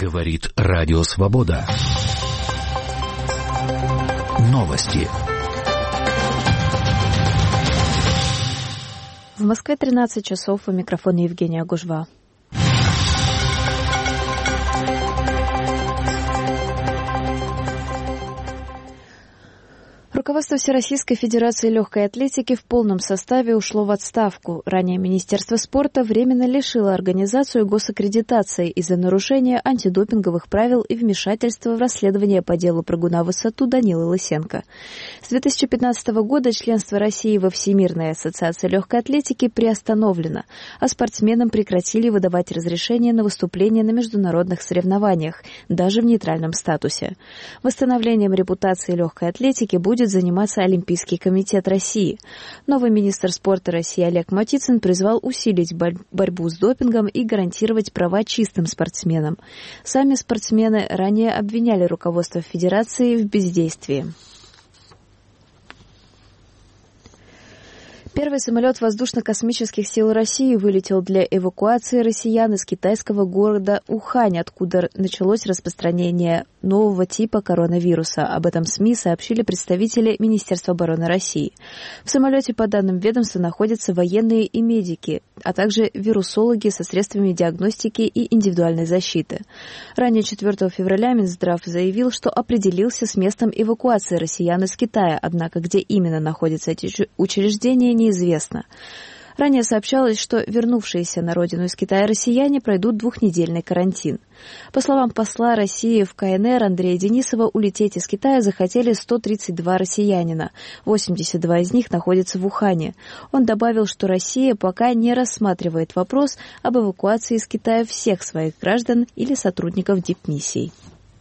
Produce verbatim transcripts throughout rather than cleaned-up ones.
Говорит Радио Свобода. Новости. В Москве тринадцать часов, у микрофона Евгения Гужва. Руководство Всероссийской Федерации легкой атлетики в полном составе ушло в отставку. Ранее Министерство спорта временно лишило организацию госаккредитации из-за нарушения антидопинговых правил и вмешательства в расследование по делу прыгуна в высоту Данилы Лысенко. С две тысячи пятнадцатого года членство России во Всемирной ассоциации легкой атлетики приостановлено, а спортсменам прекратили выдавать разрешение на выступление на международных соревнованиях, даже в нейтральном статусе. Восстановлением репутации легкой атлетики будет заниматься Олимпийский комитет России. Новый министр спорта России Олег Матицын призвал усилить борьбу с допингом и гарантировать права чистым спортсменам. Сами спортсмены ранее обвиняли руководство Федерации в бездействии. Первый самолет воздушно-космических сил России вылетел для эвакуации россиян из китайского города Ухань, откуда началось распространение нового типа коронавируса. Об этом СМИ сообщили представители Министерства обороны России. В самолете, по данным ведомства, находятся военные и медики, а также вирусологи со средствами диагностики и индивидуальной защиты. Ранее четвёртого февраля Минздрав заявил, что определился с местом эвакуации россиян из Китая, однако где именно находятся эти учреждения, неизвестно. Ранее сообщалось, что вернувшиеся на родину из Китая россияне пройдут двухнедельный карантин. По словам посла России в КНР Андрея Денисова, улететь из Китая захотели сто тридцать два россиянина. восемьдесят два из них находятся в Ухане. Он добавил, что Россия пока не рассматривает вопрос об эвакуации из Китая всех своих граждан или сотрудников дипмиссий.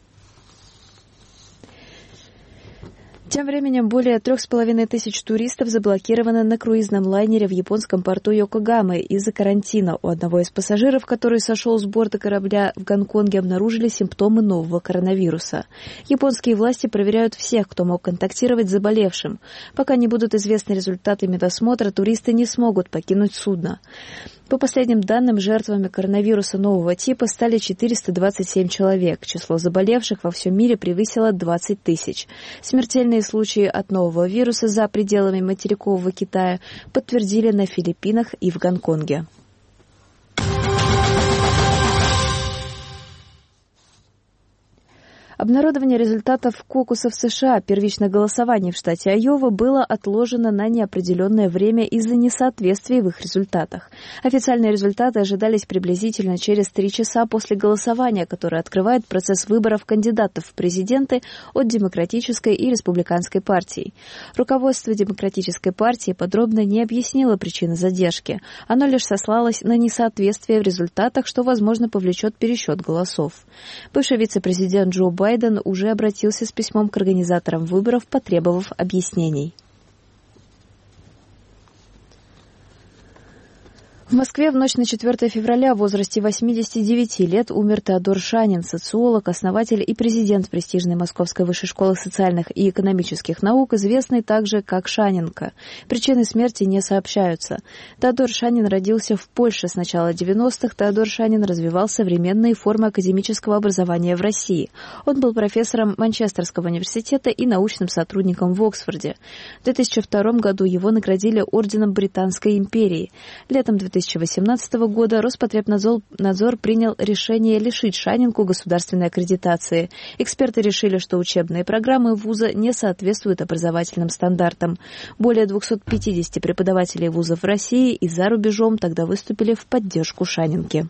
Тем временем более трех с половиной тысяч туристов заблокированы на круизном лайнере в японском порту Йокогамы из-за карантина. У одного из пассажиров, который сошел с борта корабля в Гонконге, обнаружили симптомы нового коронавируса. Японские власти проверяют всех, кто мог контактировать с заболевшим. Пока не будут известны результаты медосмотра, туристы не смогут покинуть судно. По последним данным, жертвами коронавируса нового типа стали четыреста двадцать семь человек. Число заболевших во всем мире превысило двадцать тысяч. Смертельные случаи от нового вируса за пределами материкового Китая подтвердили на Филиппинах и в Гонконге. Обнародование результатов кокусов США первичных голосований в штате Айова было отложено на неопределенное время из-за несоответствий в их результатах. Официальные результаты ожидались приблизительно через три часа после голосования, которое открывает процесс выборов кандидатов в президенты от Демократической и Республиканской партий. Руководство Демократической партии подробно не объяснило причины задержки. Оно лишь сослалось на несоответствие в результатах, что, возможно, повлечет пересчет голосов. Бывший вице-президент Джо Байден Байден уже обратился с письмом к организаторам выборов, потребовав объяснений. В Москве в ночь на четвёртое февраля в возрасте восьмидесяти девяти лет умер Теодор Шанин, социолог, основатель и президент престижной Московской высшей школы социальных и экономических наук, известный также как Шаненко. Причины смерти не сообщаются. Теодор Шанин родился в Польше с начала девяностых. Теодор Шанин развивал современные формы академического образования в России. Он был профессором Манчестерского университета и научным сотрудником в Оксфорде. В две тысячи втором году его наградили орденом Британской империи. Летом две тысячи восемнадцатого года Роспотребнадзор надзор принял решение лишить Шаненку государственной аккредитации. Эксперты решили, что учебные программы вуза не соответствуют образовательным стандартам. Более двухсот пятидесяти преподавателей вузов в России и за рубежом тогда выступили в поддержку Шаненки.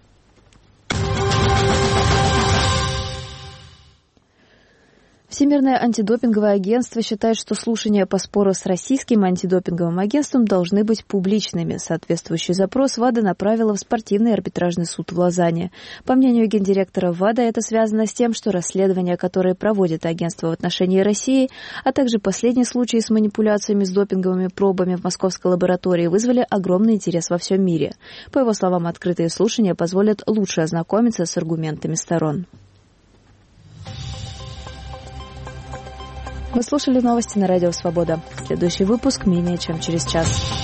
Всемирное антидопинговое агентство считает, что слушания по спору с российским антидопинговым агентством должны быть публичными. Соответствующий запрос ВАДА направила в спортивный арбитражный суд в Лозанне. По мнению гендиректора ВАДА, это связано с тем, что расследования, которые проводит агентство в отношении России, а также последние случаи с манипуляциями с допинговыми пробами в московской лаборатории вызвали огромный интерес во всем мире. По его словам, открытые слушания позволят лучше ознакомиться с аргументами сторон. Вы слушали новости на Радио Свобода. Следующий выпуск менее чем через час.